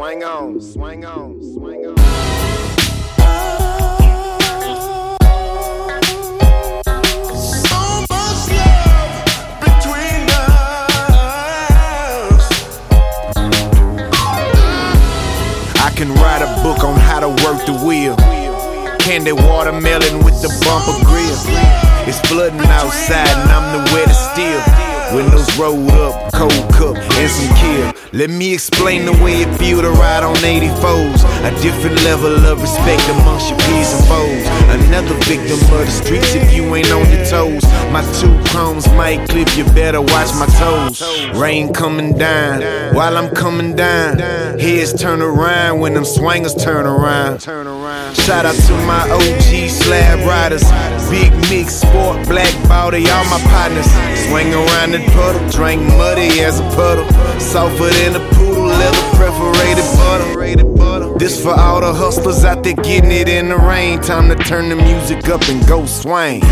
swing on, swing on, swing on. I can write a book on how to work the wheel. Candy watermelon with the bumper grill. It's flooding outside and I'm the wettest still. Windows rolled up, cold cup, and some kill. Let me explain the way it feel to ride on 84s. A different level of respect amongst your peers and foes. Another victim of the streets if you ain't on your toes. My two chromes might clip, you better watch my toes. Rain coming down while I'm coming down. Heads turn around when them swingers turn around. Shout out to my OG slab riders. Big mix, sport, black body, all my partners. Swing around the puddle, drink muddy as a puddle. Softer than a poodle, leather perforated butter. This for all the hustlers out there getting it in the rain. Time to turn the music up and go swing.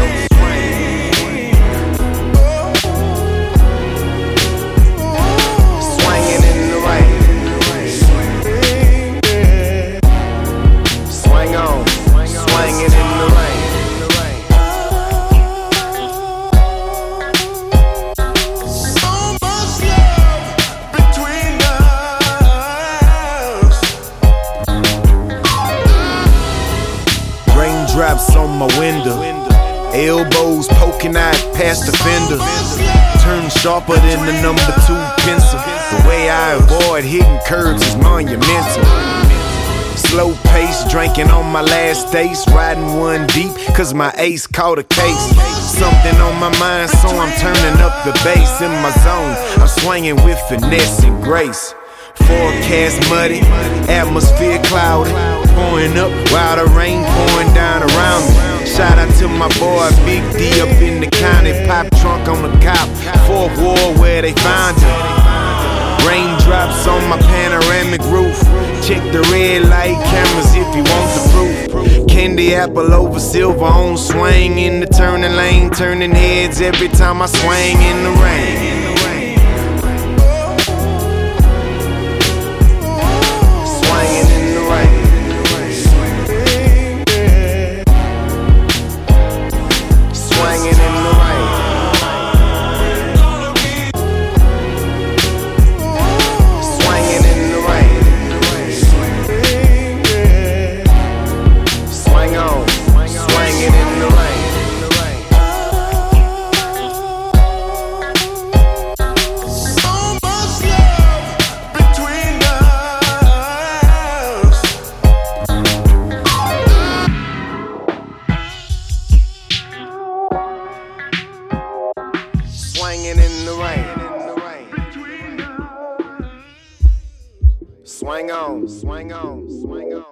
Drops on my window, elbows poking out past the fender. Turn sharper than the number 2 pencil. The way I avoid hitting curbs is monumental. Slow pace, drinking on my last days. Riding one deep, cause my ace caught a case. Something on my mind, so I'm turning up the bass. In my zone, I'm swinging with finesse and grace. Forecast muddy, atmosphere cloudy. Pouring up while the rain pouring down around me. Shout out to my boy Big D up in the county. Pop trunk on the cop, 4th Ward where they found him. Raindrops on my panoramic roof. Check the red light cameras if you want the proof. Candy apple over silver on swing in the turning lane. Turning heads every time I swing in the rain. Swinging in the rain. Swing on, swing on, swing on.